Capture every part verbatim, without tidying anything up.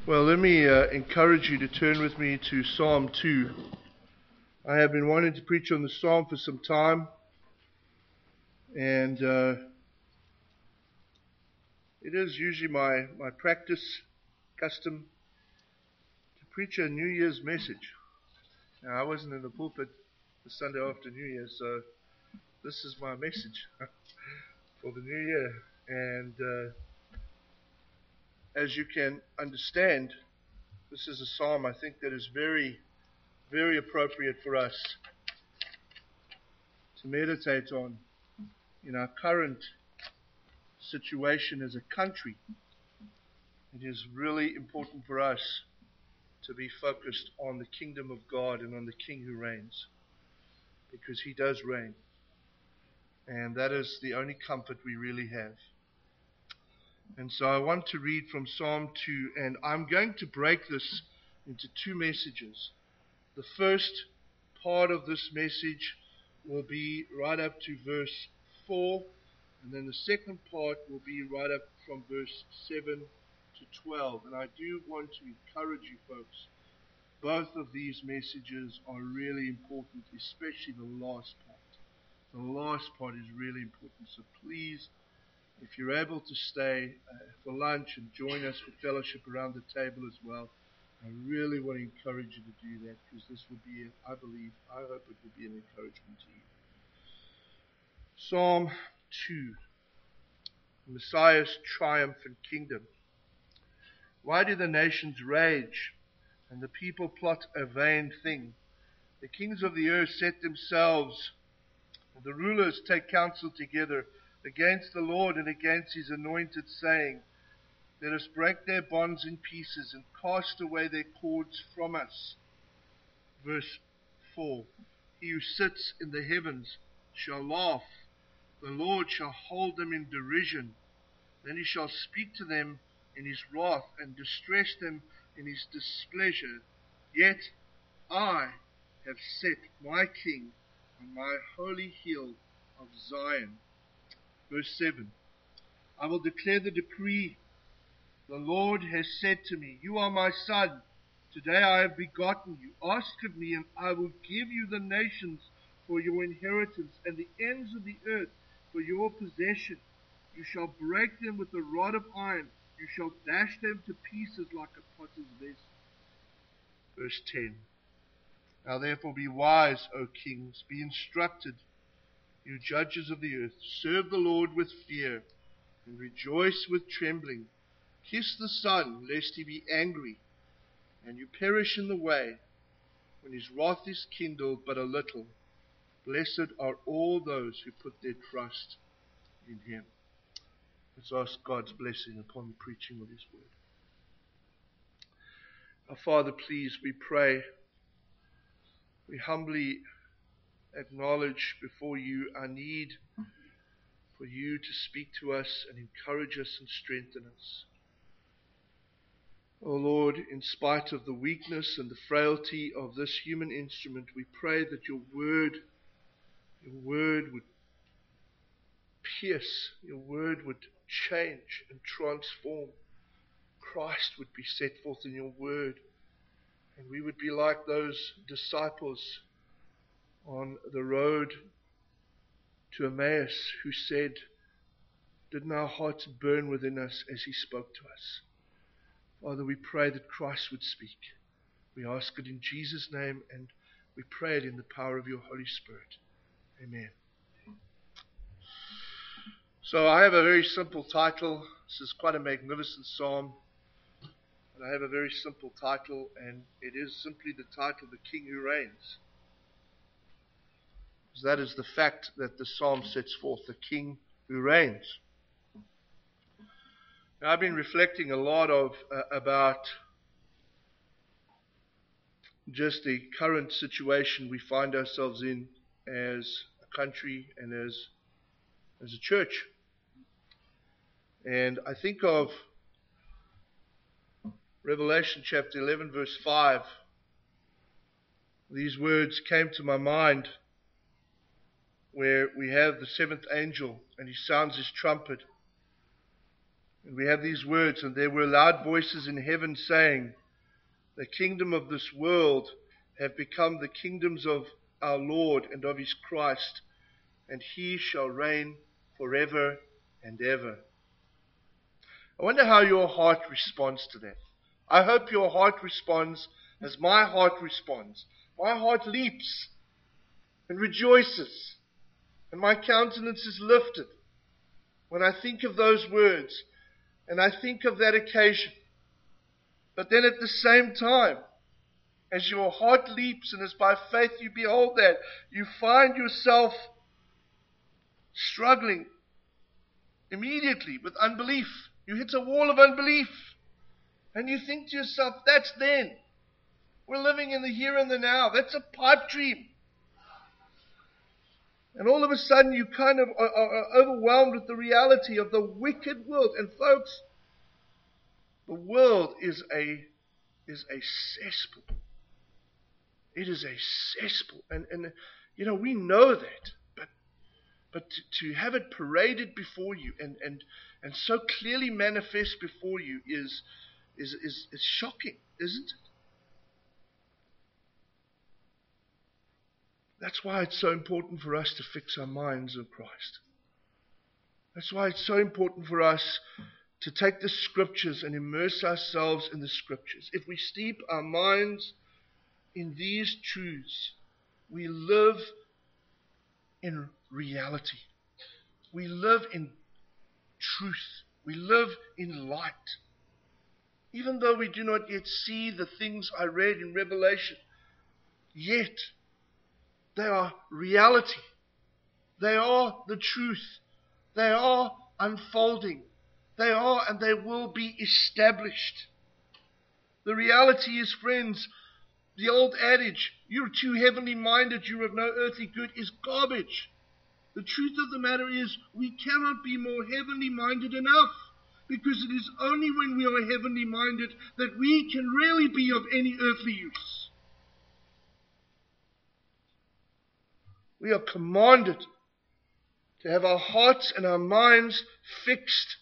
Well, let me uh, encourage you to turn with me to Psalm two. I have been wanting to preach on the Psalm for some time, and uh, it is usually my, my practice, custom, to preach a New Year's message. Now, I wasn't in the pulpit the Sunday after New Year, so this is my message for the New Year. And uh, as you can understand, this is a psalm I think that is very, very appropriate for us to meditate on in our current situation as a country. It is really important for us to be focused on the kingdom of God and on the King who reigns, because he does reign, and that is the only comfort we really have. And so I want to read from Psalm two, and I'm going to break this into two messages. The first part of this message will be right up to verse four, and then the second part will be right up from verse seven to twelve. And I do want to encourage you folks, both of these messages are really important, especially the last part. The last part is really important, so please, if you're able to stay uh, for lunch and join us for fellowship around the table as well, I really want to encourage you to do that, because this will be, I believe, I hope it will be an encouragement to you. Psalm two, Messiah's triumphant kingdom. Why do the nations rage and the people plot a vain thing? The kings of the earth set themselves, and the rulers take counsel together against the Lord and against his anointed, saying, let us break their bonds in pieces and cast away their cords from us. Verse four, he who sits in the heavens shall laugh. The Lord shall hold them in derision. Then he shall speak to them in his wrath and distress them in his displeasure. Yet I have set my king on my holy hill of Zion. Verse seven, I will declare the decree. The Lord has said to me, you are my son. Today I have begotten you. Ask of me, and I will give you the nations for your inheritance, and the ends of the earth for your possession. You shall break them with a rod of iron. You shall dash them to pieces like a potter's vessel. Verse ten. Now therefore be wise, O kings, be instructed, you judges of the earth. Serve the Lord with fear, and rejoice with trembling. Kiss the Son, lest he be angry, and you perish in the way, when his wrath is kindled but a little. Blessed are all those who put their trust in him. Let's ask God's blessing upon the preaching of his word. Our Father, please, we pray, we humbly acknowledge before you our need for you to speak to us and encourage us and strengthen us. O Lord, in spite of the weakness and the frailty of this human instrument, we pray that your word, your word would pierce, your word would change and transform. Christ would be set forth in your word, and we would be like those disciples on the road to Emmaus who said, didn't our hearts burn within us as he spoke to us? Father, we pray that Christ would speak. We ask it in Jesus' name, and we pray it in the power of your Holy Spirit. Amen. So I have a very simple title. This is quite a magnificent psalm. But I have a very simple title, and it is simply the title, The King Who Reigns. Because that is the fact that the psalm sets forth, the King who reigns. Now, I've been reflecting a lot of uh, about just the current situation we find ourselves in as a country and as, as a church. And I think of Revelation chapter eleven, verse five. These words came to my mind, where we have the seventh angel and he sounds his trumpet. And we have these words, and there were loud voices in heaven saying, the kingdom of this world have become the kingdoms of our Lord and of his Christ, and he shall reign forever and ever. I wonder how your heart responds to that. I hope your heart responds as my heart responds. My heart leaps and rejoices, and my countenance is lifted when I think of those words and I think of that occasion. But then at the same time, as your heart leaps and as by faith you behold that, you find yourself struggling immediately with unbelief. You hit a wall of unbelief. And you think to yourself, that's then. We're living in the here and the now. That's a pipe dream. And all of a sudden you kind of are, are overwhelmed with the reality of the wicked world. And folks, the world is a is a cesspool. It is a cesspool. And, and you know, we know that. But but to, to have it paraded before you and, and, and so clearly manifest before you is, is, is, is shocking, isn't it? That's why it's so important for us to fix our minds on Christ. That's why it's so important for us to take the Scriptures and immerse ourselves in the Scriptures. If we steep our minds in these truths, we live in reality. We live in truth. We live in light. Even though we do not yet see the things I read in Revelation, yet they are reality. They are the truth. They are unfolding. They are and they will be established. The reality is, friends, the old adage, you're too heavenly minded, you're of no earthly good, is garbage. The truth of the matter is, we cannot be more heavenly minded enough, because it is only when we are heavenly minded that we can really be of any earthly use. We are commanded to have our hearts and our minds fixed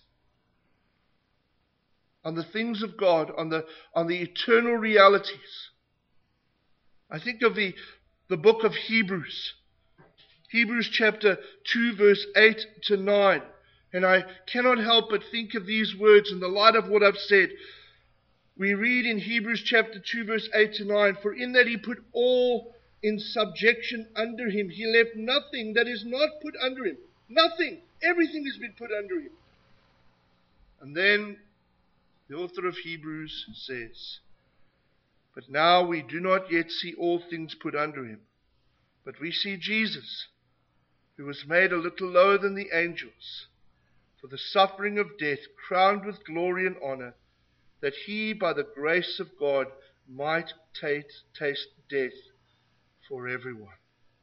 on the things of God, on the, on the eternal realities. I think of the, the book of Hebrews. Hebrews chapter two, verse eight to nine. And I cannot help but think of these words in the light of what I've said. We read in Hebrews chapter two, verse eight to nine, for in that he put all in subjection under him, he left nothing that is not put under him. Nothing. Everything has been put under him. And then the author of Hebrews says, but now we do not yet see all things put under him, but we see Jesus, who was made a little lower than the angels, for the suffering of death, crowned with glory and honor, that he, by the grace of God, might taste, taste death for everyone.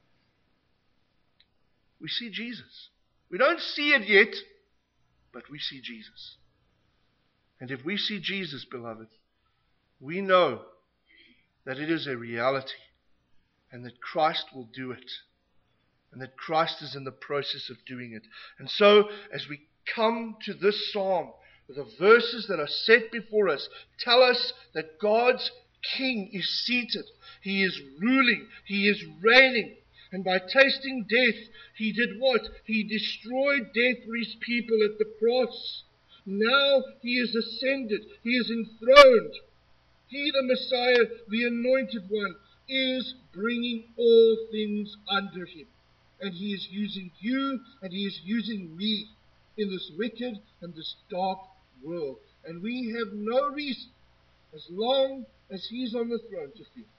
We see Jesus. We don't see it yet, but we see Jesus. And if we see Jesus, beloved, we know that it is a reality and that Christ will do it. And that Christ is in the process of doing it. And so, as we come to this psalm, the verses that are set before us tell us that God's King is seated. He is ruling. He is reigning. And by tasting death, he did what? He destroyed death for his people at the cross. Now he is ascended. He is enthroned. He, the Messiah, the anointed one, is bringing all things under him. And he is using you and he is using me in this wicked and this dark world. And we have no reason, as long as he's on the throne, to fear.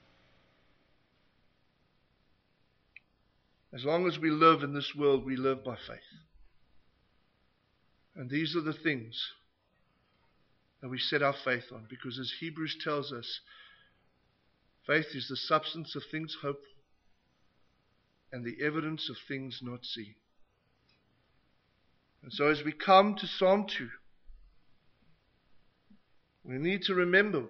As long as we live in this world, we live by faith. And these are the things that we set our faith on. Because as Hebrews tells us, faith is the substance of things hoped for, and the evidence of things not seen. And so as we come to Psalm two, we need to remember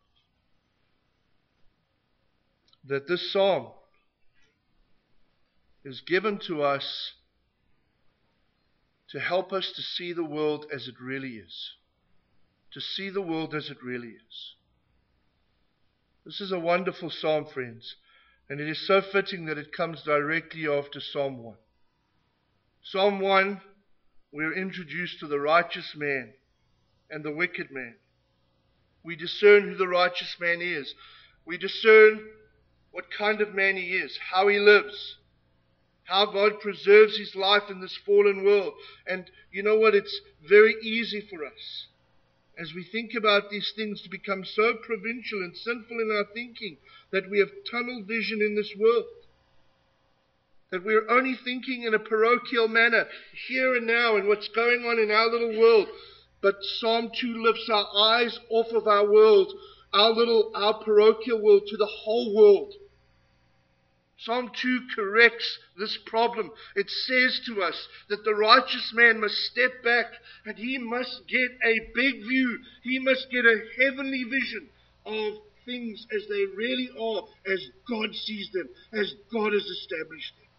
that this psalm is given to us to help us to see the world as it really is. To see the world as it really is. This is a wonderful psalm, friends, and it is so fitting that it comes directly after Psalm one. Psalm one, we are introduced to the righteous man and the wicked man. We discern who the righteous man is. We discern what kind of man he is, how he lives, how God preserves his life in this fallen world. And you know what? It's very easy for us, as we think about these things, to become so provincial and sinful in our thinking that we have tunnel vision in this world. That we're only thinking in a parochial manner, here and now, and what's going on in our little world. But Psalm two lifts our eyes off of our world, our little, our parochial world, to the whole world. Psalm two corrects this problem. It says to us that the righteous man must step back and he must get a big view. He must get a heavenly vision of things as they really are, as God sees them, as God has established them.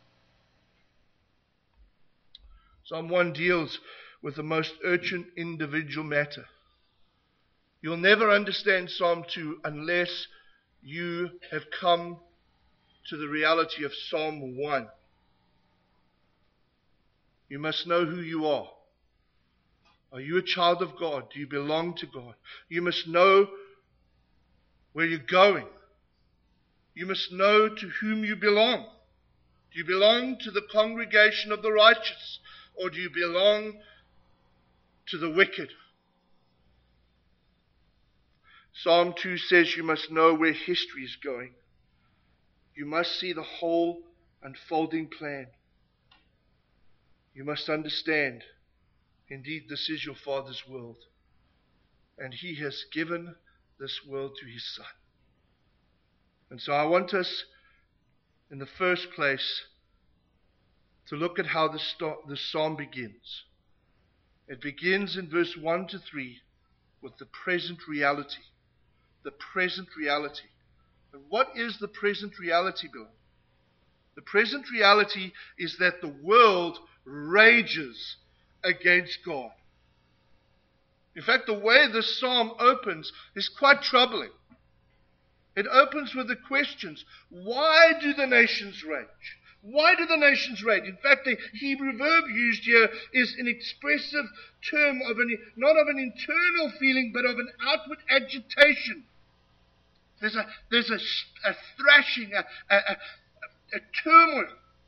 Psalm one deals with the most urgent individual matter. You'll never understand Psalm two unless you have come to the reality of Psalm one. You must know who you are. Are you a child of God? Do you belong to God? You must know where you're going. You must know to whom you belong. Do you belong to the congregation of the righteous, or do you belong to the wicked? Psalm two says you must know where history is going. You must see the whole unfolding plan. You must understand, indeed, this is your Father's world, and He has given this world to His Son. And so I want us, in the first place, to look at how this, this psalm begins. It begins in verse one to three with the present reality. The present reality. And what is the present reality, Bill? The present reality is that the world rages against God. In fact, the way this psalm opens is quite troubling. It opens with the questions: why do the nations rage? Why do the nations rage? In fact, the Hebrew verb used here is an expressive term of an, not of an internal feeling, but of an outward agitation. There's a, there's a, a thrashing, a, a, a, a turmoil.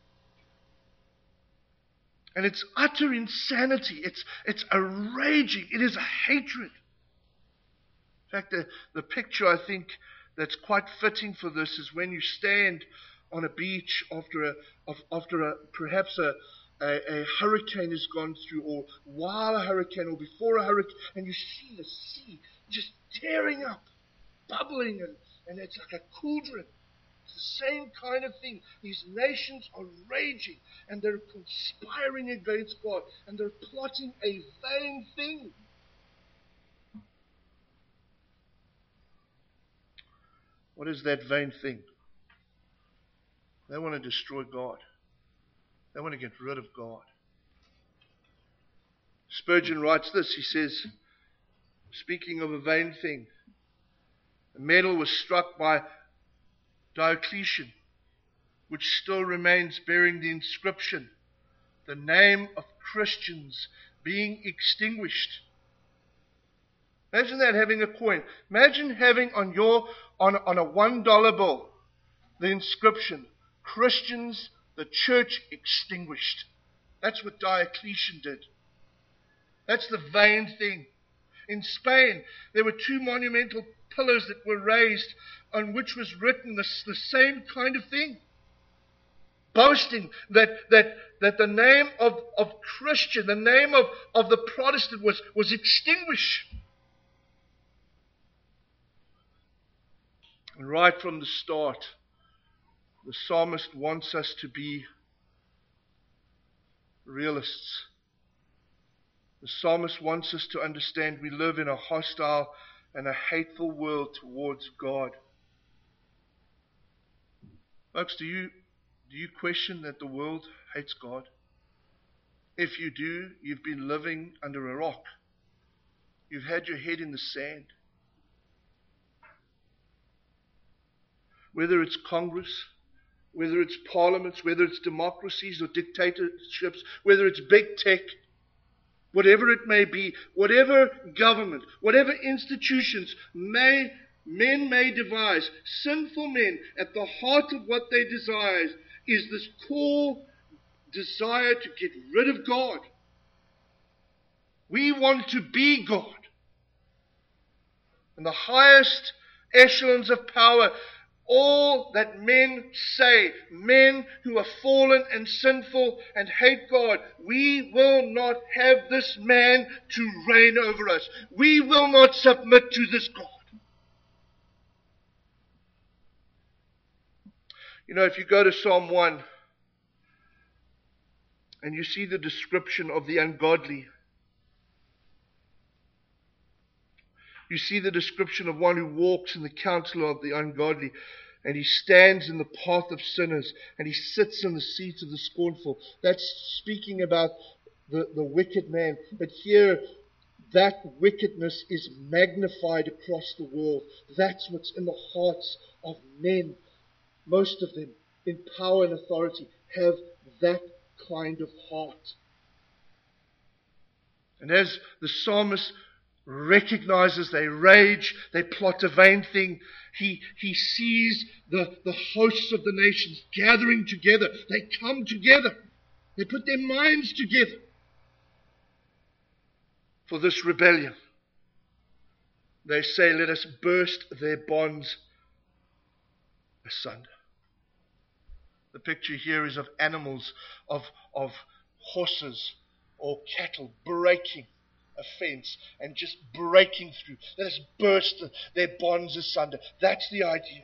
And it's utter insanity. It's, it's a raging. It is a hatred. In fact, the, the picture I think that's quite fitting for this is when you stand on a beach after a, of, after a perhaps a, a, a hurricane has gone through, or while a hurricane, or before a hurricane, and you see the sea just tearing up, bubbling, and, and it's like a cauldron. It's the same kind of thing. These nations are raging, and they're conspiring against God, and they're plotting a vain thing. What is that vain thing? They want to destroy God. They want to get rid of God. Spurgeon writes this. He says, speaking of a vain thing, a medal was struck by Diocletian, which still remains, bearing the inscription, "The name of Christians being extinguished." Imagine that, having a coin. Imagine having on your on, on a one dollar bill the inscription, "Christians, the church extinguished." That's what Diocletian did. That's the vain thing. In Spain, there were two monumental pillars that were raised on which was written this, the same kind of thing. Boasting that that that the name of, of Christian, the name of, of the Protestant was, was extinguished. And right from the start, the psalmist wants us to be realists. The psalmist wants us to understand we live in a hostile and a hateful world towards God. Folks, do you do you question that the world hates God? If you do, you've been living under a rock. You've had your head in the sand. Whether it's Congress, whether it's parliaments, whether it's democracies or dictatorships, whether it's big tech, whatever it may be, whatever government, whatever institutions may men may devise, sinful men, at the heart of what they desire is this core desire to get rid of God. We want to be God. And the highest echelons of power, all that men say, men who are fallen and sinful and hate God, we will not have this man to reign over us. We will not submit to this God. You know, if you go to Psalm one and you see the description of the ungodly, you see the description of one who walks in the counsel of the ungodly, and he stands in the path of sinners, and he sits in the seat of the scornful. That's speaking about the, the wicked man. But here, that wickedness is magnified across the world. That's what's in the hearts of men. Most of them, in power and authority, have that kind of heart. And as the psalmist recognizes they rage, they plot a vain thing, he, he sees the, the hosts of the nations gathering together. They come together. They put their minds together for this rebellion. They say, let us burst their bonds asunder. The picture here is of animals, of, of horses or cattle breaking a fence and just breaking through. Let us burst their bonds asunder. That's the idea.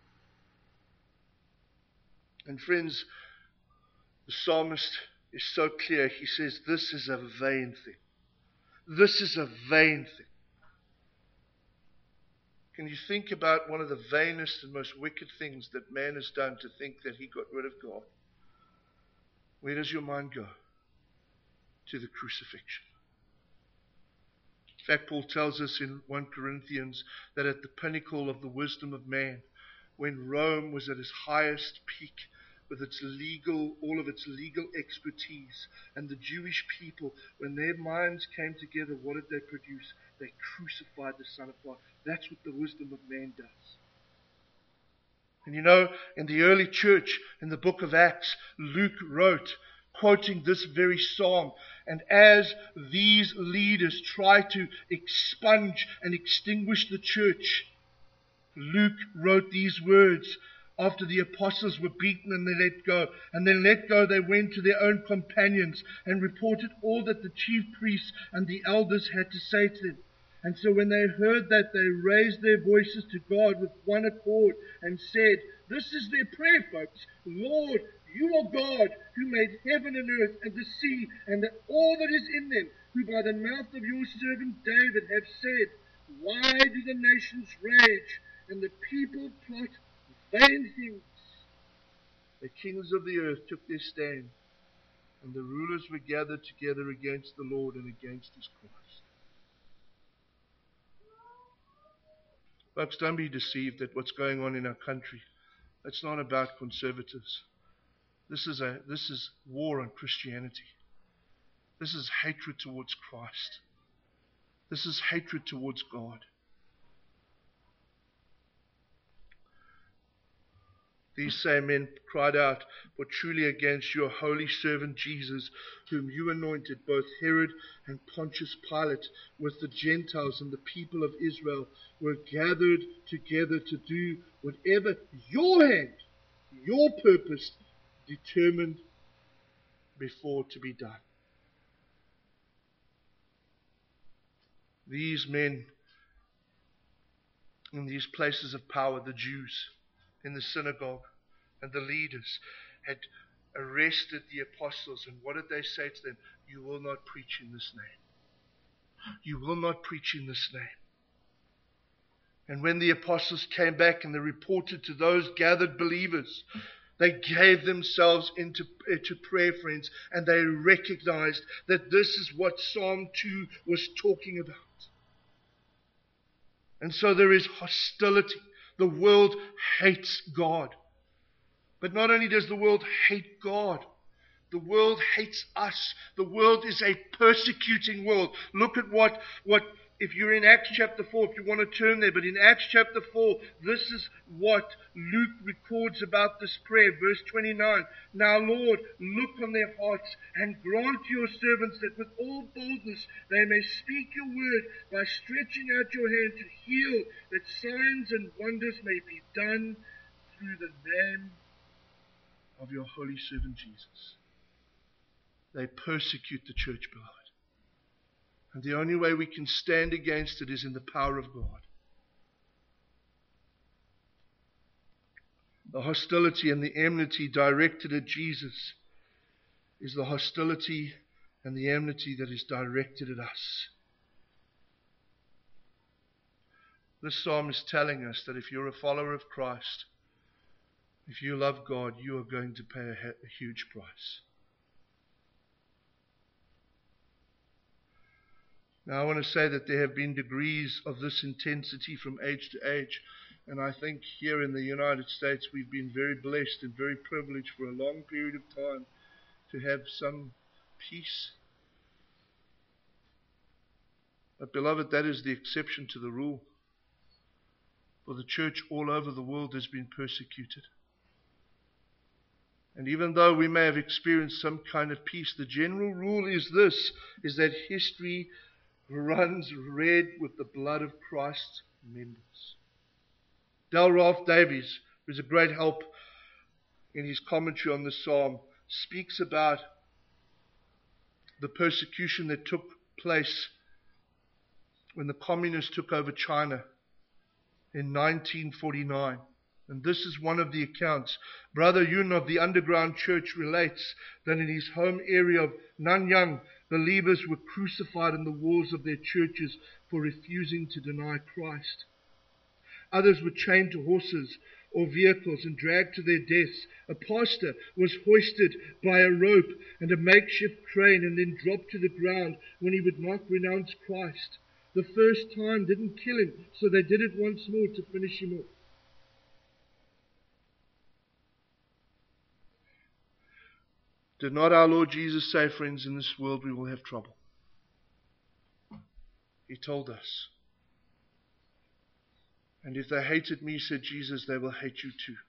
And friends, the psalmist is so clear. He says, this is a vain thing. This is a vain thing. Can you think about one of the vainest and most wicked things that man has done to think that he got rid of God? Where does your mind go? To the crucifixion. In fact, Paul tells us in First Corinthians that at the pinnacle of the wisdom of man, when Rome was at its highest peak, with its legal, all of its legal expertise, and the Jewish people, when their minds came together, what did they produce? They crucified the Son of God. That's what the wisdom of man does. And you know, in the early church, in the book of Acts, Luke wrote, quoting this very psalm, and as these leaders try to expunge and extinguish the church, Luke wrote these words. After the apostles were beaten and they let go, and then let go, they went to their own companions and reported all that the chief priests and the elders had to say to them. And so when they heard that, they raised their voices to God with one accord and said, this is their prayer, folks. Lord, you are God who made heaven and earth and the sea and all that is in them, who by the mouth of your servant David have said, why do the nations rage and the people plot vain things? The kings of the earth took their stand, and the rulers were gathered together against the Lord and against his Christ. Folks, don't be deceived at what's going on in our country. It's not about conservatives. This is a this is war on Christianity. This is hatred towards Christ. This is hatred towards God. These same men cried out, for truly against your holy servant Jesus, whom you anointed, both Herod and Pontius Pilate, with the Gentiles and the people of Israel, were gathered together to do whatever your hand, your purpose, determined before to be done. These men in these places of power, the Jews, in the synagogue, and the leaders had arrested the apostles. And what did they say to them? You will not preach in this name. You will not preach in this name. And when the apostles came back and they reported to those gathered believers They gave themselves into, into prayer, friends, and they recognized that this is what Psalm two was talking about. And so there is hostility. The world hates God. But not only does the world hate God, the world hates us. The world is a persecuting world. Look at what, what if you're in Acts chapter four, if you want to turn there, but in Acts chapter four, this is what Luke records about this prayer. Verse twenty-nine, Now Lord, look on their hearts and grant your servants that with all boldness they may speak your word by stretching out your hand to heal, that signs and wonders may be done through the name of your holy servant Jesus. They persecute the church, beloved. And the only way we can stand against it is in the power of God. The hostility and the enmity directed at Jesus is the hostility and the enmity that is directed at us. This psalm is telling us that if you're a follower of Christ, if you love God, you are going to pay a, a huge price. Now I want to say that there have been degrees of this intensity from age to age. And I think here in the United States we've been very blessed and very privileged for a long period of time to have some peace. But beloved, that is the exception to the rule. For the church all over the world has been persecuted. And even though we may have experienced some kind of peace, the general rule is this, is that history runs red with the blood of Christ's members. Dale Ralph Davies, who is a great help in his commentary on this psalm, speaks about the persecution that took place when the communists took over China in nineteen forty-nine. And this is one of the accounts. Brother Yun of the Underground Church relates that in his home area of Nanyang, believers were crucified in the walls of their churches for refusing to deny Christ. Others were chained to horses or vehicles and dragged to their deaths. A pastor was hoisted by a rope and a makeshift crane and then dropped to the ground when he would not renounce Christ. The first time didn't kill him, so they did it once more to finish him off. Did not our Lord Jesus say, friends, in this world we will have trouble? He told us. And if they hated me, said Jesus, they will hate you too.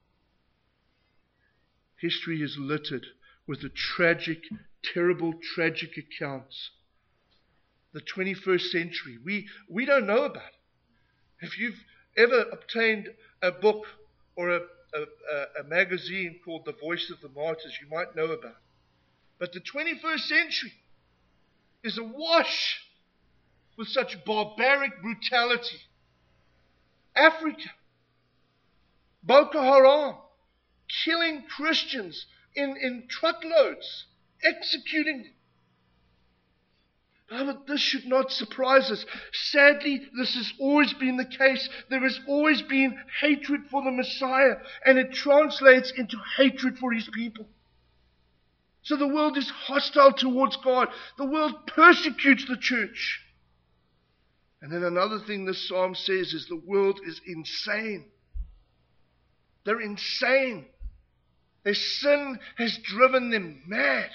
History is littered with the tragic, terrible, tragic accounts. The twenty-first century, we, we don't know about it. If you've ever obtained a book or a A, a magazine called The Voice of the Martyrs, you might know about. But the twenty-first century is awash with such barbaric brutality. Africa, Boko Haram, killing Christians in, in truckloads, executing them. Beloved, this should not surprise us. Sadly, this has always been the case. There has always been hatred for the Messiah, and it translates into hatred for his people. So the world is hostile towards God. The world persecutes the church. And then another thing this psalm says is the world is insane. They're insane. Their sin has driven them mad.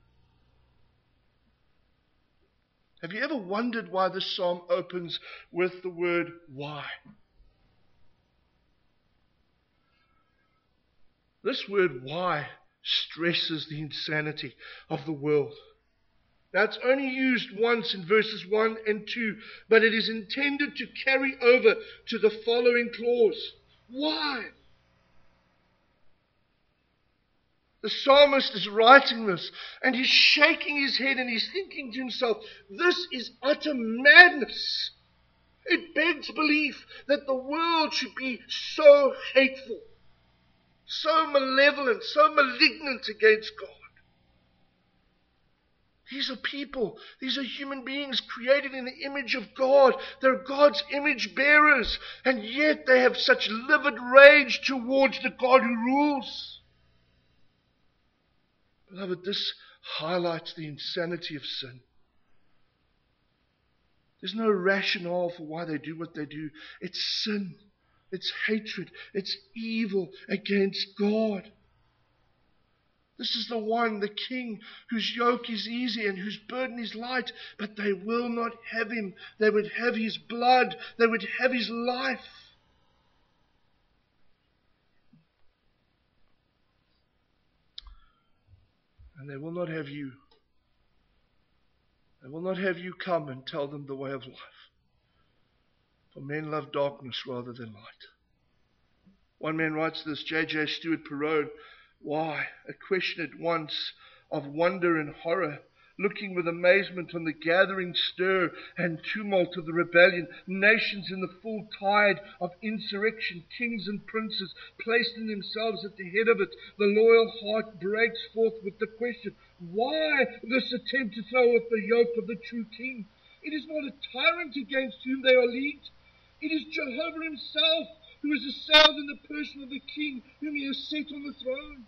Have you ever wondered why this psalm opens with the word why? This word why stresses the insanity of the world. Now it's only used once in verses one and two, but it is intended to carry over to the following clause. Why? The psalmist is writing this, and he's shaking his head and he's thinking to himself, this is utter madness. It begs belief that the world should be so hateful, so malevolent, so malignant against God. These are people, these are human beings created in the image of God. They're God's image bearers, and yet they have such livid rage towards the God who rules. Beloved, this highlights the insanity of sin. There's no rationale for why they do what they do. It's sin. It's hatred. It's evil against God. This is the one, the King, whose yoke is easy and whose burden is light, but they will not have him. They would have his blood. They would have his life. And they will not have you. They will not have you come and tell them the way of life. For men love darkness rather than light. One man writes this, J J Stewart Perowne, why? A question at once of wonder and horror, looking with amazement on the gathering stir and tumult of the rebellion, nations in the full tide of insurrection, kings and princes placing themselves at the head of it. The loyal heart breaks forth with the question, why this attempt to throw off the yoke of the true king? It is not a tyrant against whom they are leagued. It is Jehovah himself, who is assailed in the person of the king whom he has set on the throne.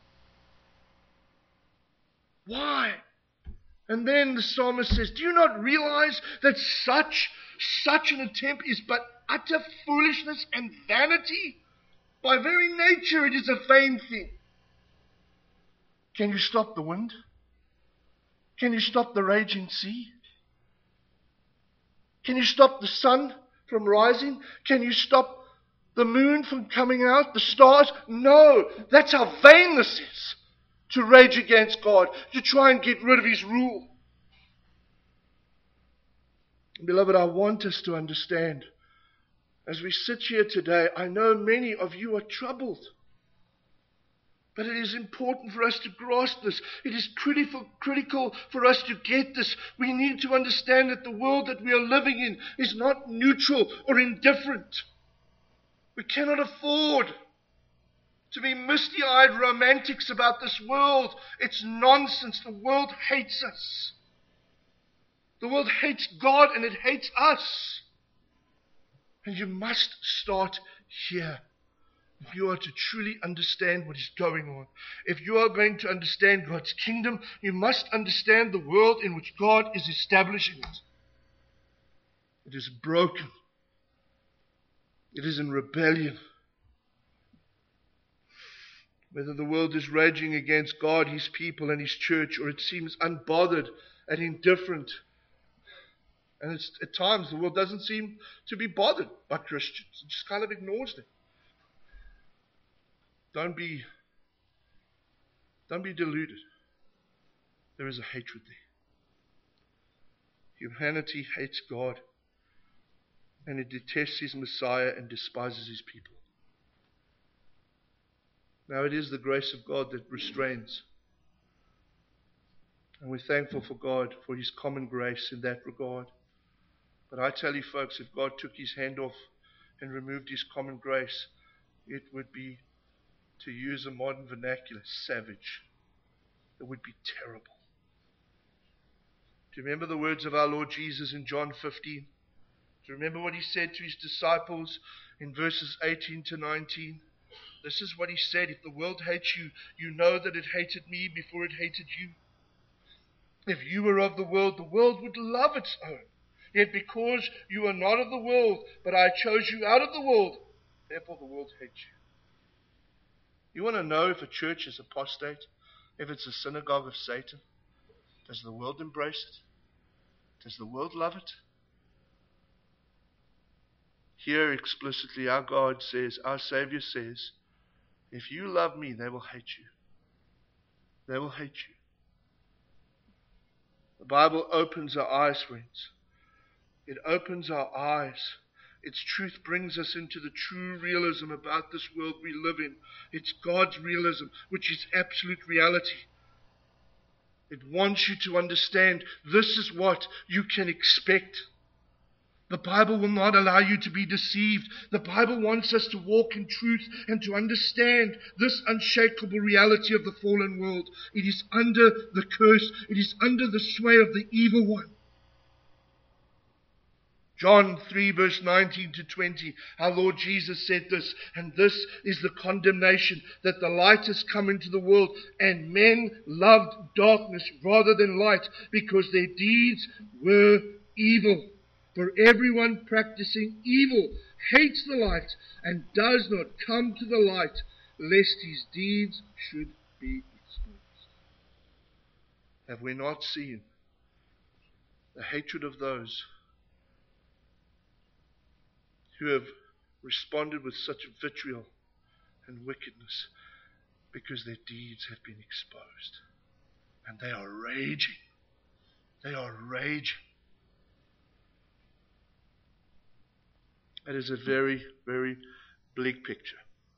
Why? And then the psalmist says, do you not realize that such, such an attempt is but utter foolishness and vanity? By very nature it is a vain thing. Can you stop the wind? Can you stop the raging sea? Can you stop the sun from rising? Can you stop the moon from coming out? The stars? No, that's how vain this is. To rage against God, to try and get rid of his rule. Beloved, I want us to understand, as we sit here today, I know many of you are troubled. But it is important for us to grasp this. It is critical, critical for us to get this. We need to understand that the world that we are living in is not neutral or indifferent. We cannot afford to be misty-eyed romantics about this world. It's nonsense. The world hates us. The world hates God and it hates us. And you must start here. If you are to truly understand what is going on, if you are going to understand God's kingdom, you must understand the world in which God is establishing it. It is broken. It is in rebellion. Whether the world is raging against God, his people and his church, or it seems unbothered and indifferent. And it's, at times the world doesn't seem to be bothered by Christians. It just kind of ignores them. Don't be, don't be deluded. There is a hatred there. Humanity hates God, and it detests his Messiah and despises his people. Now it is the grace of God that restrains. And we're thankful for God, for his common grace in that regard. But I tell you folks, if God took his hand off and removed his common grace, it would be, to use a modern vernacular, savage. It would be terrible. Do you remember the words of our Lord Jesus in John fifteen? Do you remember what he said to his disciples in verses eighteen to nineteen? This is what he said, if the world hates you, you know that it hated me before it hated you. If you were of the world, the world would love its own. Yet because you are not of the world, but I chose you out of the world, therefore the world hates you. You want to know if a church is apostate, if it's a synagogue of Satan? Does the world embrace it? Does the world love it? Here explicitly our God says, our Savior says, if you love me, they will hate you. They will hate you. The Bible opens our eyes, friends. It opens our eyes. Its truth brings us into the true realism about this world we live in. It's God's realism, which is absolute reality. It wants you to understand this is what you can expect. The Bible will not allow you to be deceived. The Bible wants us to walk in truth and to understand this unshakable reality of the fallen world. It is under the curse. It is under the sway of the evil one. John three verse nineteen to twenty, our Lord Jesus said this, and this is the condemnation, that the light has come into the world, and men loved darkness rather than light, because their deeds were evil. For everyone practicing evil hates the light, and does not come to the light, lest his deeds should be exposed. Have we not seen the hatred of those who have responded with such vitriol and wickedness because their deeds have been exposed? And they are raging. They are raging. It is a very, very bleak picture.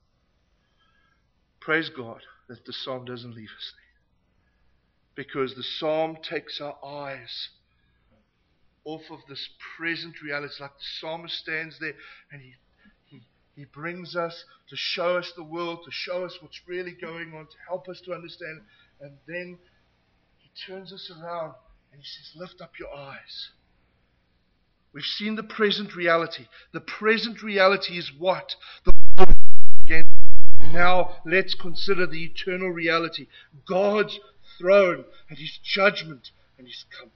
Praise God that the psalm doesn't leave us there, because the psalm takes our eyes off of this present reality. It's like the psalmist stands there and he, he, he brings us to show us the world, to show us what's really going on, to help us to understand. And then he turns us around and he says, lift up your eyes. We've seen the present reality. The present reality is what? The world is against. Now let's consider the eternal reality. God's throne and his judgment and his comfort.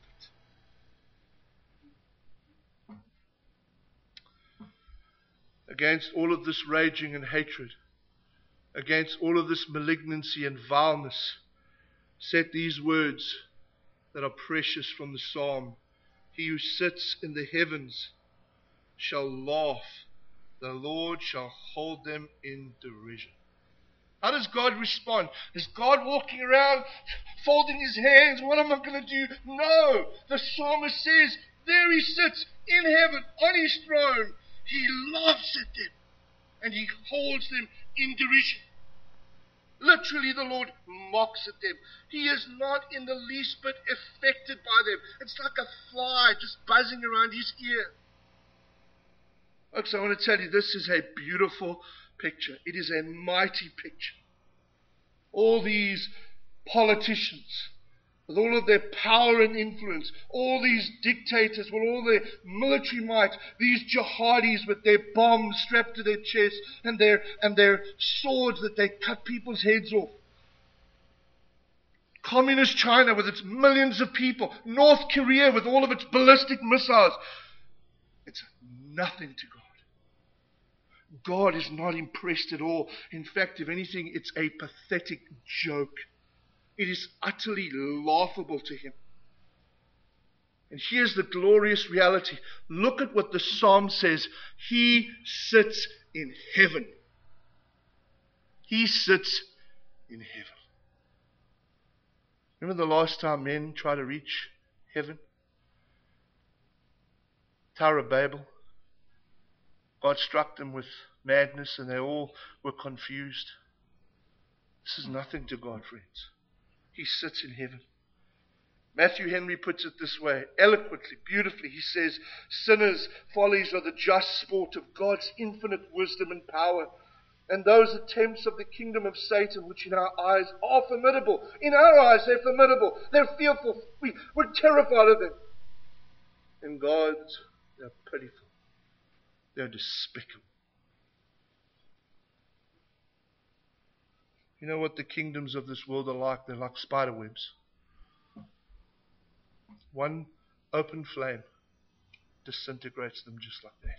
Against all of this raging and hatred, against all of this malignancy and vileness, set these words that are precious from the psalm. He who sits in the heavens shall laugh. The Lord shall hold them in derision. How does God respond? Is God walking around folding his hands? What am I going to do? No. The psalmist says, there he sits in heaven on his throne. He laughs at them and he holds them in derision. Literally, the Lord mocks at them. He is not in the least bit affected by them. It's like a fly just buzzing around his ear. Folks, I want to tell you, this is a beautiful picture. It is a mighty picture. All these politicians, with all of their power and influence, all these dictators with all their military might, these jihadis with their bombs strapped to their chests and their, and their swords that they cut people's heads off. Communist China with its millions of people, North Korea with all of its ballistic missiles. It's nothing to God. God is not impressed at all. In fact, if anything, it's a pathetic joke. It is utterly laughable to him. And here's the glorious reality. Look at what the psalm says. He sits in heaven. He sits in heaven. Remember the last time men tried to reach heaven? Tower of Babel. God struck them with madness and they all were confused. This is nothing to God, friends. He sits in heaven. Matthew Henry puts it this way, eloquently, beautifully. He says, sinners' follies are the just sport of God's infinite wisdom and power. And those attempts of the kingdom of Satan, which in our eyes are formidable. In our eyes, they're formidable. They're fearful. We, we're terrified of them. In God's, they're pitiful. They're despicable. You know what the kingdoms of this world are like? They're like spider webs. One open flame disintegrates them just like that.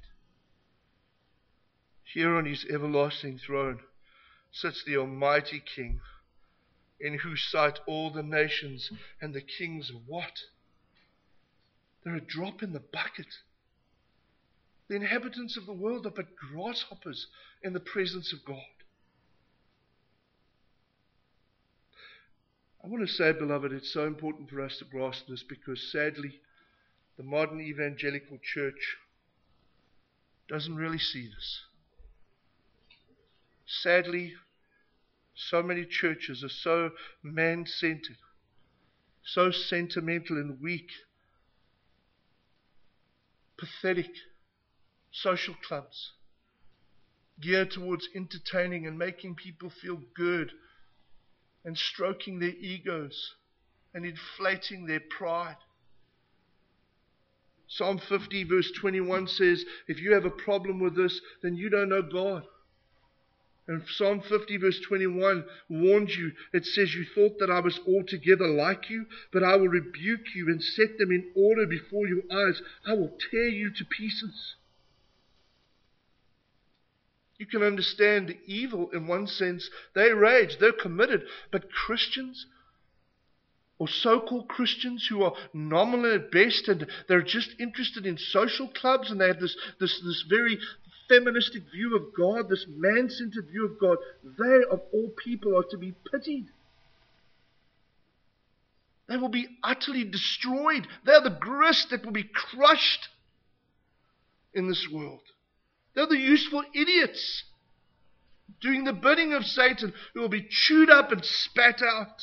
Here on his everlasting throne sits the Almighty King, in whose sight all the nations and the kings are what? They're a drop in the bucket. The inhabitants of the world are but grasshoppers in the presence of God. I want to say, beloved, it's so important for us to grasp this because sadly, the modern evangelical church doesn't really see this. Sadly, so many churches are so man-centered, so sentimental and weak, pathetic social clubs geared towards entertaining and making people feel good and stroking their egos and inflating their pride. Psalm fifty verse twenty-one says, if you have a problem with this, then you don't know God. And Psalm fifty verse twenty-one warns you. It says, you thought that I was altogether like you, but I will rebuke you and set them in order before your eyes. I will tear you to pieces. You can understand the evil in one sense. They rage, they're committed. But Christians, or so-called Christians who are nominal at best, and they're just interested in social clubs, and they have this, this, this very feministic view of God, this man-centered view of God, they of all people are to be pitied. They will be utterly destroyed. They're the grist that will be crushed in this world. They're the useful idiots doing the bidding of Satan who will be chewed up and spat out.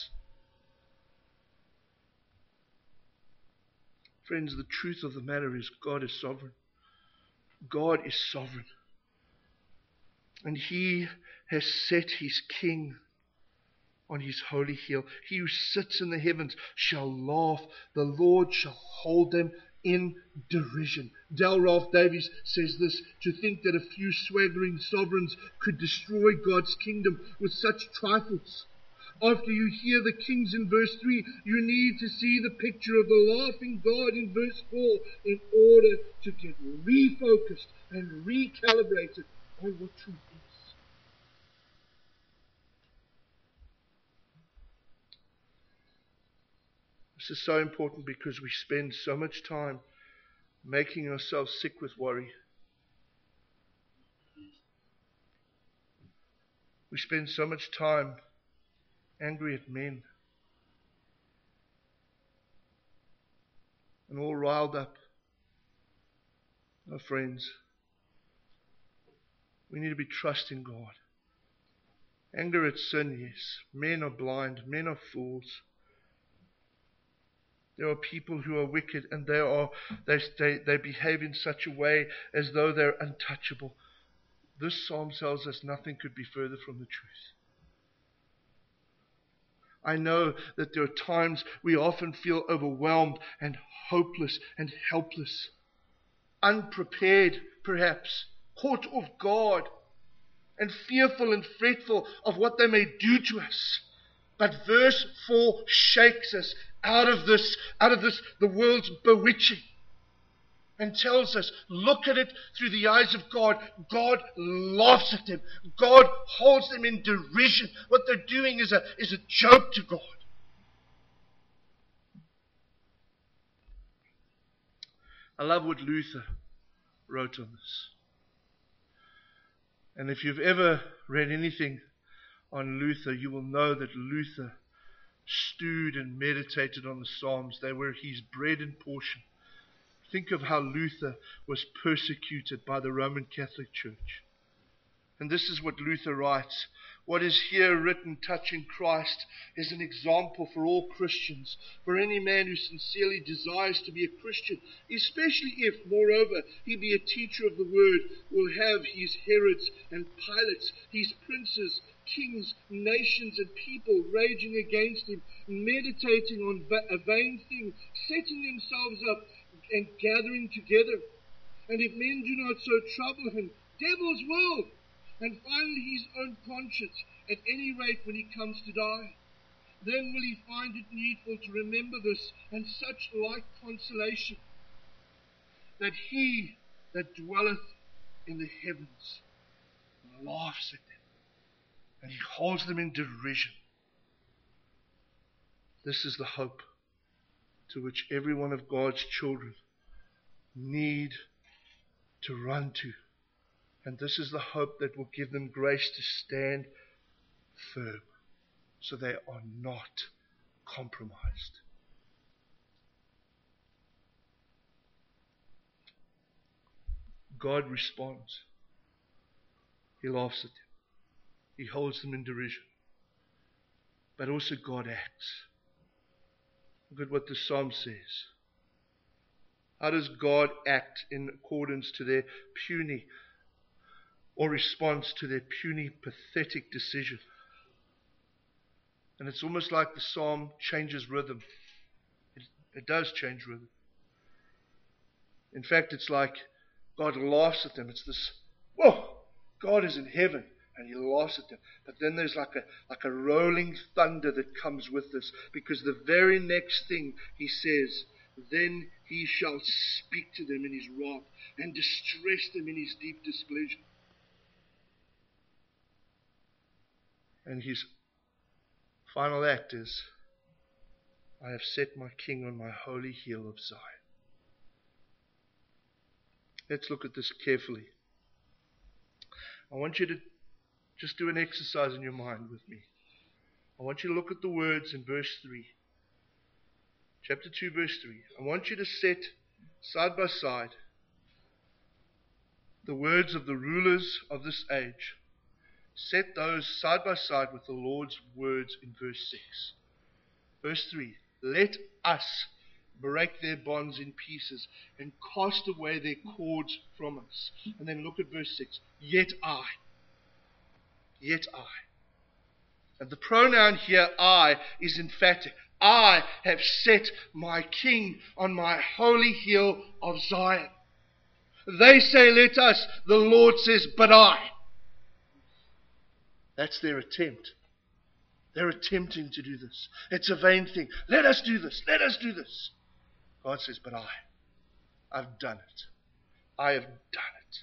Friends, the truth of the matter is God is sovereign. God is sovereign. And He has set His King on His holy hill. He who sits in the heavens shall laugh. The Lord shall hold them in derision. Dale Ralph Davies says this: to think that a few swaggering sovereigns could destroy God's kingdom with such trifles. After you hear the kings in verse three, you need to see the picture of the laughing God in verse four in order to get refocused and recalibrated on what truth is. This is so important because we spend so much time making ourselves sick with worry. We spend so much time angry at men and all riled up. Oh, friends, we need to be trusting God. Anger at sin, yes. Men are blind. Men are fools. There are people who are wicked, and they are they, they, they behave in such a way as though they're untouchable. This psalm tells us nothing could be further from the truth. I know that there are times we often feel overwhelmed and hopeless and helpless, unprepared perhaps, caught off guard, and fearful and fretful of what they may do to us. But verse four shakes us out of this, out of this, the world's bewitching, and tells us, look at it through the eyes of God. God laughs at them. God holds them in derision. What they're doing is a, is a joke to God. I love what Luther wrote on this. And if you've ever read anything on Luther, you will know that Luther stewed and meditated on the Psalms. They were his bread and portion. Think of how Luther was persecuted by the Roman Catholic Church. And this is what Luther writes: what is here written touching Christ is an example for all Christians, for any man who sincerely desires to be a Christian, especially if, moreover, he be a teacher of the word, will have his Herods and Pilates, his princes, kings, nations, and people raging against him, meditating on a vain thing, setting themselves up and gathering together. And if men do not so trouble him, devils will. And finally his own conscience, at any rate when he comes to die. Then will he find it needful to remember this and such like consolation, that he that dwelleth in the heavens laughs at them, and he holds them in derision. This is the hope to which every one of God's children need to run to. And this is the hope that will give them grace to stand firm, so they are not compromised. God responds. He laughs at them. He holds them in derision. But also God acts. Look at what the psalm says. How does God act in accordance to their puny, or response to their puny, pathetic decision? And it's almost like the psalm changes rhythm. It, it does change rhythm. In fact, it's like God laughs at them. It's this, whoa, God is in heaven, and he laughs at them. But then there's like a like a rolling thunder that comes with this, because the very next thing he says, then he shall speak to them in his wrath and distress them in his deep displeasure. And his final act is, I have set my king on my holy hill of Zion. Let's look at this carefully. I want you to just do an exercise in your mind with me. I want you to look at the words in verse three. Chapter two, verse three. I want you to set side by side the words of the rulers of this age. Set those side by side with the Lord's words in verse six. Verse three. Let us break their bonds in pieces and cast away their cords from us. And then look at verse six. Yet I. Yet I. And the pronoun here, I, is emphatic. I have set my king on my holy hill of Zion. They say, let us. The Lord says, but I. That's their attempt. They're attempting to do this. It's a vain thing. Let us do this. Let us do this. God says, but I. I've done it. I have done it.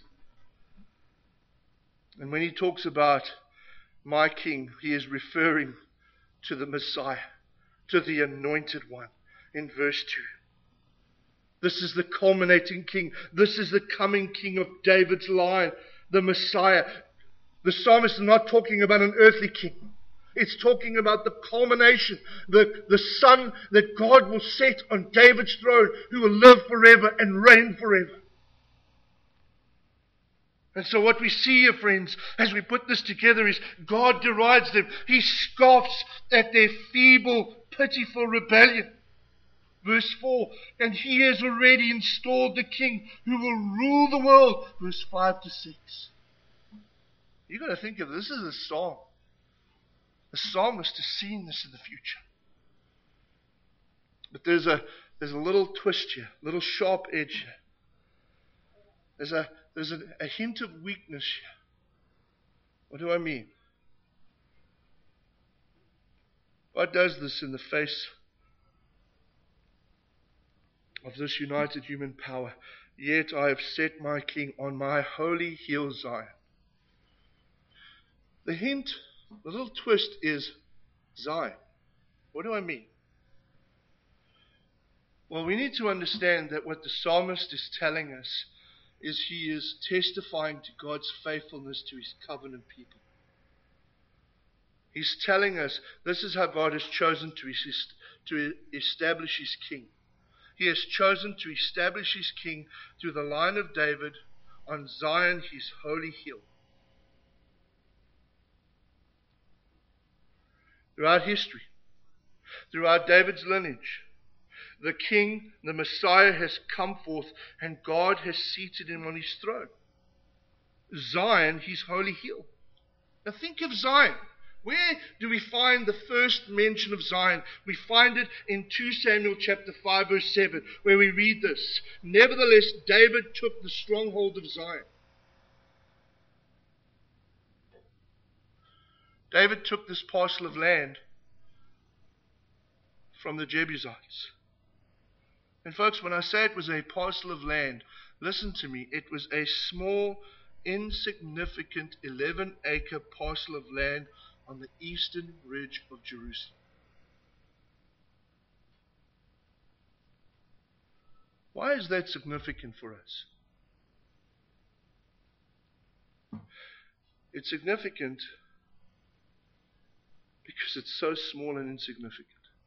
And when he talks about my king, he is referring to the Messiah, to the anointed one in verse two. This is the culminating king. This is the coming king of David's line, the Messiah. The psalmist is not talking about an earthly king. It's talking about the culmination, the, the son that God will set on David's throne, who will live forever and reign forever. And so what we see here, friends, as we put this together, is God derides them. He scoffs at their feeble, pitiful rebellion. Verse four, and he has already installed the king who will rule the world. Verse five to six. You've got to think of this, this is a psalm. The psalmist is seeing this in the future. But there's a there's a little twist here, a little sharp edge here. There's a there's a, a hint of weakness here. What do I mean? God does this in the face of this united human power. Yet I have set my king on my holy hill Zion. The hint, the little twist is Zion. What do I mean? Well, we need to understand that what the psalmist is telling us is he is testifying to God's faithfulness to his covenant people. He's telling us this is how God has chosen to, to establish his king. He has chosen to establish his king through the line of David on Zion, his holy hill. Throughout history, throughout David's lineage, the king, the Messiah, has come forth and God has seated him on his throne. Zion, his holy hill. Now think of Zion. Where do we find the first mention of Zion? We find it in Second Samuel chapter five verse seven, where we read this. Nevertheless, David took the stronghold of Zion. David took this parcel of land from the Jebusites. And folks, when I say it was a parcel of land, listen to me. It was a small, insignificant eleven acre parcel of land on the eastern ridge of Jerusalem. Why is that significant for us? It's significant because it's so small and insignificant.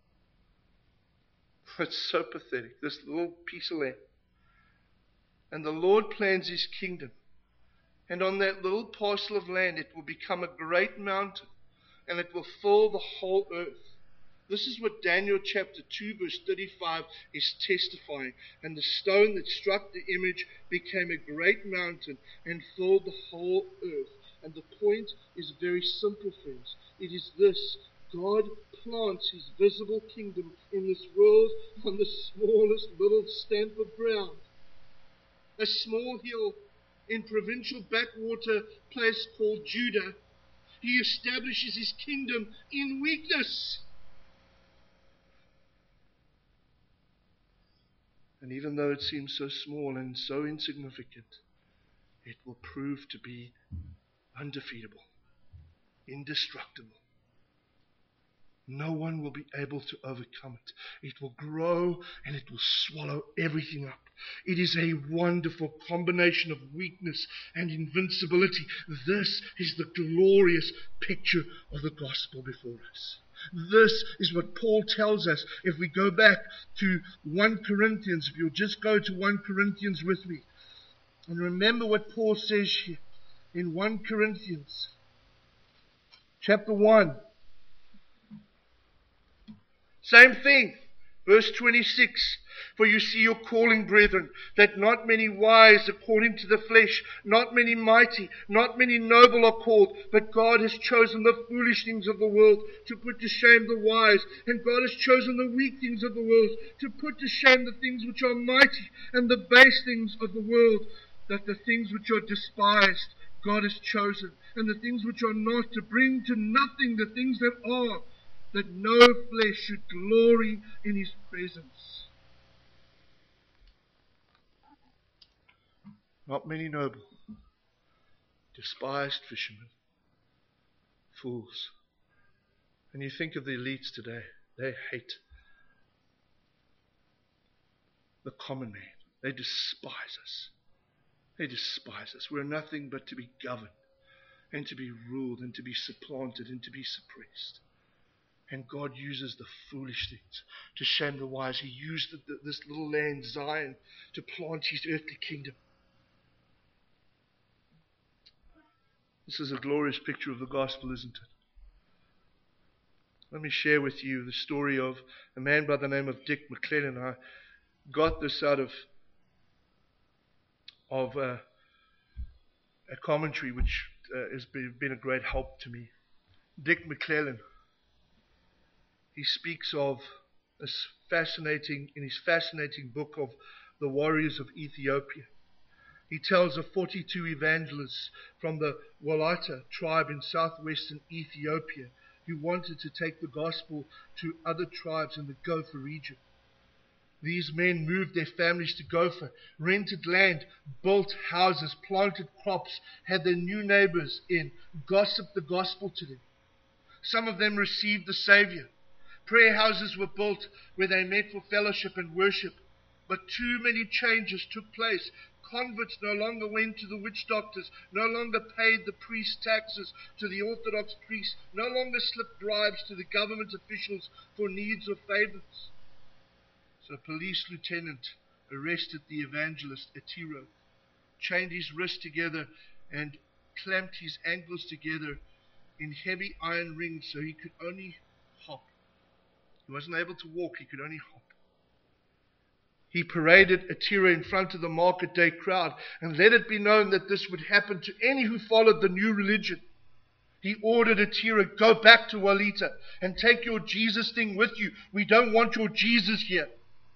It's so pathetic, this little piece of land. And the Lord plans his kingdom. And on that little parcel of land, it will become a great mountain. And it will fill the whole earth. This is what Daniel chapter two verse thirty-five is testifying. And the stone that struck the image became a great mountain and filled the whole earth. And the point is very simple, friends. It is this. God plants his visible kingdom in this world on the smallest little stamp of ground. a small hill in provincial backwater place called Judah. He establishes his kingdom in weakness. And even though it seems so small and so insignificant, it will prove to be undefeatable, indestructible. No one will be able to overcome it. It will grow and it will swallow everything up. It is a wonderful combination of weakness and invincibility. This is the glorious picture of the gospel before us. This is what Paul tells us. If we go back to First Corinthians, if you'll just go to First Corinthians with me, and remember what Paul says here in First Corinthians chapter one. Same thing, verse twenty-six. For you see your calling, brethren, that not many wise according to the flesh, not many mighty, not many noble are called, but God has chosen the foolish things of the world to put to shame the wise, and God has chosen the weak things of the world to put to shame the things which are mighty, and the base things of the world, that the things which are despised God has chosen, and the things which are not, to bring to nothing the things that are, that no flesh should glory in his presence. Not many noble, despised fishermen, fools. And you think of the elites today, they hate the common man. They despise us. They despise us. We're nothing but to be governed and to be ruled and to be supplanted and to be suppressed. And God uses the foolish things to shame the wise. He used the, the, this little land, Zion, to plant his earthly kingdom. This is a glorious picture of the gospel, isn't it? Let me share with you the story of a man by the name of Dick McClellan. I got this out of, of uh, a commentary which uh, has been, been a great help to me. Dick McClellan, he speaks of this fascinating, in his fascinating book of the warriors of Ethiopia. He tells of forty-two evangelists from the Walata tribe in southwestern Ethiopia who wanted to take the gospel to other tribes in the Gopher region. These men moved their families to Gopher, rented land, built houses, planted crops, had their new neighbors in, gossiped the gospel to them. Some of them received the Savior. Prayer houses were built where they met for fellowship and worship. But too many changes took place. Converts no longer went to the witch doctors, no longer paid the priest taxes to the Orthodox priests, no longer slipped bribes to the government officials for needs or favors. So a police lieutenant arrested the evangelist Etiro, chained his wrists together and clamped his ankles together in heavy iron rings so he could only hop. He wasn't able to walk, he could only hop. He paraded Etiro in front of the market day crowd and let it be known that this would happen to any who followed the new religion. He ordered Etiro, go back to Walita and take your Jesus thing with you. We don't want your Jesus here.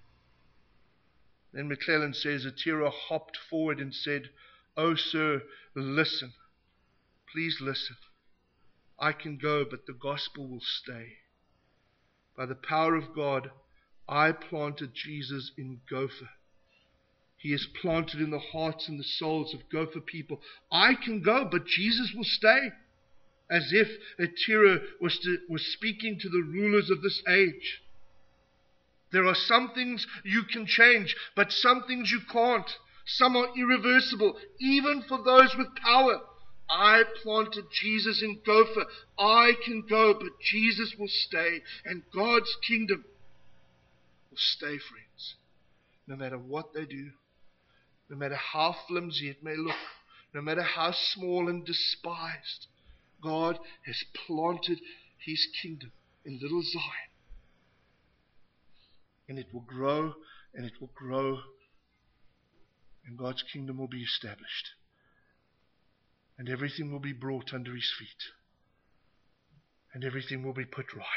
Then McClellan says Etiro hopped forward and said, "Oh sir, listen. Please listen. I can go, but the gospel will stay. By the power of God, I planted Jesus in Gopher. He is planted in the hearts and the souls of Gopher people. I can go, but Jesus will stay." As if Etiro was, to, was speaking to the rulers of this age. There are some things you can change, but some things you can't. Some are irreversible, even for those with power. I planted Jesus in Gopher. I can go, but Jesus will stay, and God's kingdom will stay, friends. No matter what they do, no matter how flimsy it may look, no matter how small and despised, God has planted his kingdom in little Zion. And it will grow, and it will grow, and God's kingdom will be established. And everything will be brought under his feet. And everything will be put right.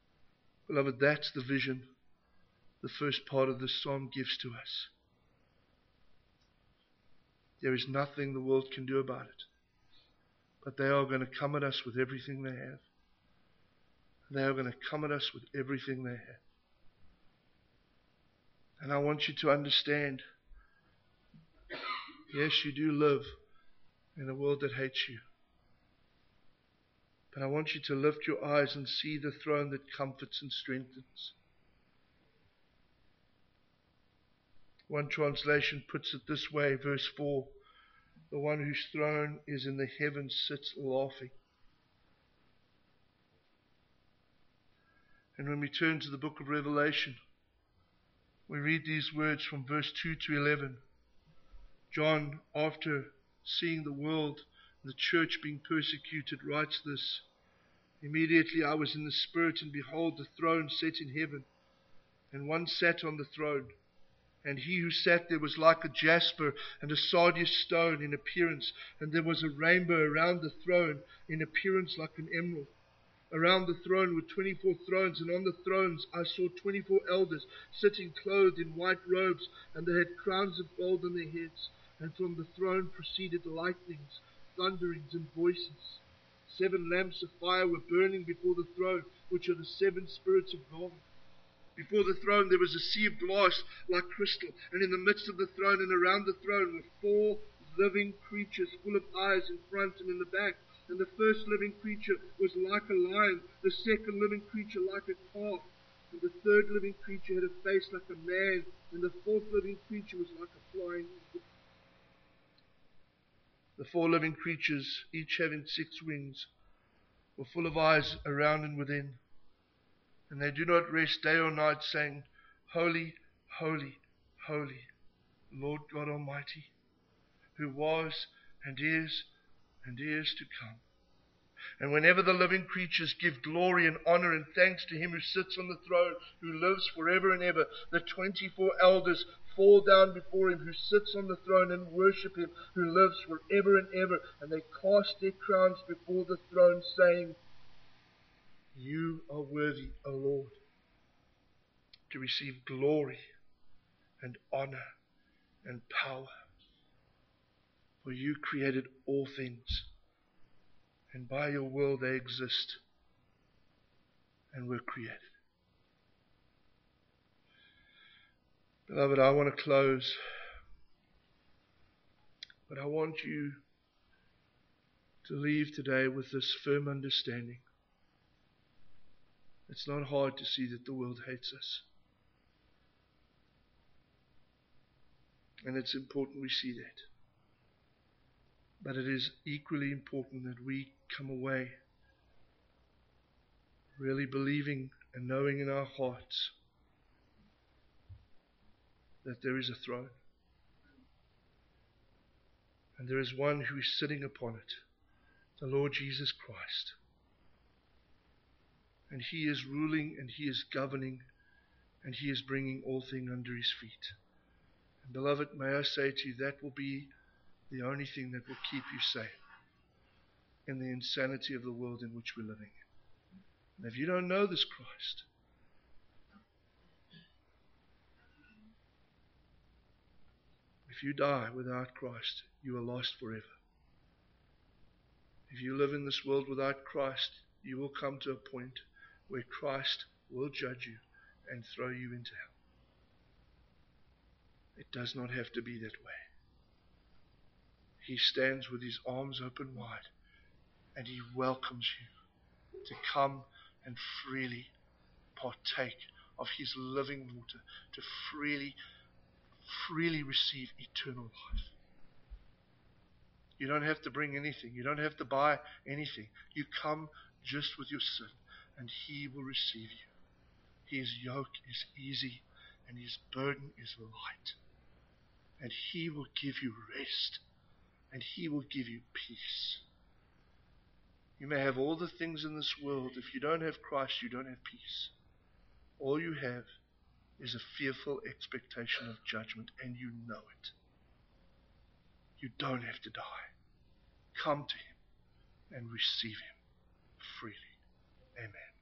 Beloved, that's the vision the first part of this psalm gives to us. There is nothing the world can do about it. But they are going to come at us with everything they have. They are going to come at us with everything they have. And I want you to understand, yes, you do live in a world that hates you. But I want you to lift your eyes and see the throne that comforts and strengthens. One translation puts it this way, verse four. The one whose throne is in the heavens sits laughing. And when we turn to the book of Revelation, we read these words from verse two to eleven. John, after seeing the world, the church being persecuted, writes this: Immediately I was in the Spirit, and behold, the throne set in heaven, and one sat on the throne. And he who sat there was like a jasper and a sardius stone in appearance, and there was a rainbow around the throne in appearance like an emerald. Around the throne were twenty-four thrones, and on the thrones I saw twenty-four elders sitting clothed in white robes, and they had crowns of gold on their heads. And from the throne proceeded lightnings, thunderings, and voices. Seven lamps of fire were burning before the throne, which are the seven spirits of God. Before the throne there was a sea of glass like crystal, and in the midst of the throne and around the throne were four living creatures full of eyes in front and in the back. And the first living creature was like a lion, the second living creature like a calf, and the third living creature had a face like a man, and the fourth living creature was like a flying eagle. The four living creatures, each having six wings, were full of eyes around and within. And they do not rest day or night, saying, Holy, holy, holy, Lord God Almighty, who was and is and is to come. And whenever the living creatures give glory and honor and thanks to him who sits on the throne, who lives forever and ever, the twenty-four elders fall down before him who sits on the throne and worship him who lives forever and ever. And they cast their crowns before the throne, saying, You are worthy, O Lord, to receive glory and honor and power. For you created all things, and by your will they exist and were created. Beloved, I want to close, but I want you to leave today with this firm understanding. It's not hard to see that the world hates us. And it's important we see that. But it is equally important that we come away really believing and knowing in our hearts that there is a throne. And there is one who is sitting upon it, the Lord Jesus Christ. And he is ruling and he is governing and he is bringing all things under his feet. And beloved, may I say to you, that will be the only thing that will keep you safe in the insanity of the world in which we're living. And if you don't know this Christ, if you die without Christ, you are lost forever. If you live in this world without Christ, you will come to a point where Christ will judge you and throw you into hell. It does not have to be that way. He stands with his arms open wide and he welcomes you to come and freely partake of his living water, to freely, freely receive eternal life. You don't have to bring anything. You don't have to buy anything. You come just with your sin and he will receive you. His yoke is easy and his burden is light. And he will give you rest and he will give you peace. You may have all the things in this world. If you don't have Christ, you don't have peace. All you have is a fearful expectation of judgment, and you know it. You don't have to die. Come to him and receive him freely. Amen.